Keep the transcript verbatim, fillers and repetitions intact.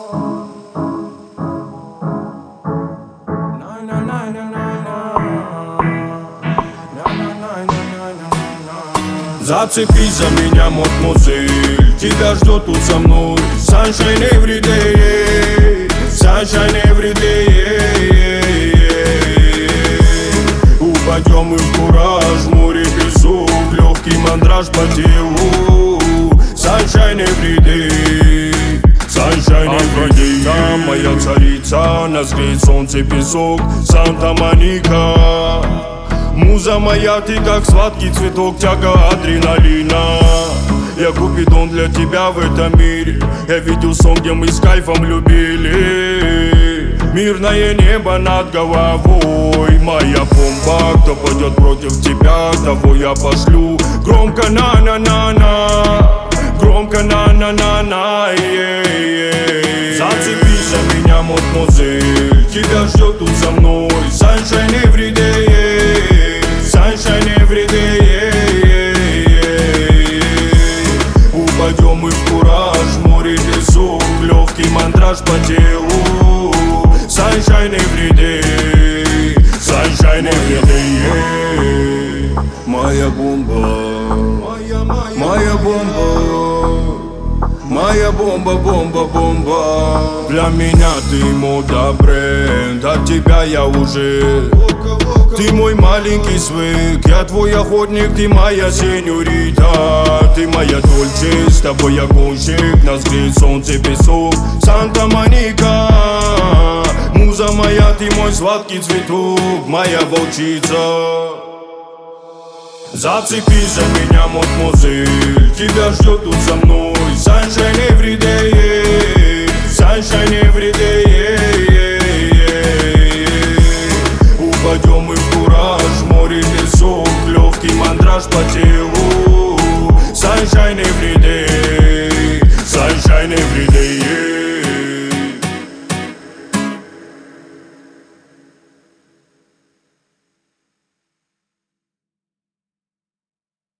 Зацепись за меня, мадемуазель, тебя ждет тут со мной. Sunshine every day, sunshine every day. Упадем мы в кураж, море, песок, легкий мандраж по телу. Sunshine every day, sunshine every day. Там моя царица, нас греет солнце, песок, Санта-Моника. Муза моя, ты как сладкий цветок, тяга адреналина. Я купидон для тебя в этом мире. Я видел сон, где мы с кайфом любили. Мирное небо над головой. Моя бомба, кто пойдет против тебя, того я пошлю. Громко на-на-на-на, громко на-на-на-на. Зацепись за меня, мадемуазель, тебя ждет тут со мной. Sunshine every day, sunshine every day. Упадем мы в кураж, море, песок, легкий мандраж по телу. Sunshine every day, sunshine every day. Моя бомба, моя бомба, моя бомба, бомба, бомба. Для меня ты мода, бренд, от тебя я уже. Ты мой маленький свек, я твой охотник, ты моя сеньорита. Ты моя дольче, с тобой я гонщик, нас греет солнце, песок, Санта-Моника. Муза моя, ты мой сладкий цветок, моя волчица. Зацепись за меня, мадемуазель, тебя ждет тут со мной. Sunshine every day, sunshine every day. Упадем мы в кураж, море, песок, легкий мандраж по телу. Sunshine every day.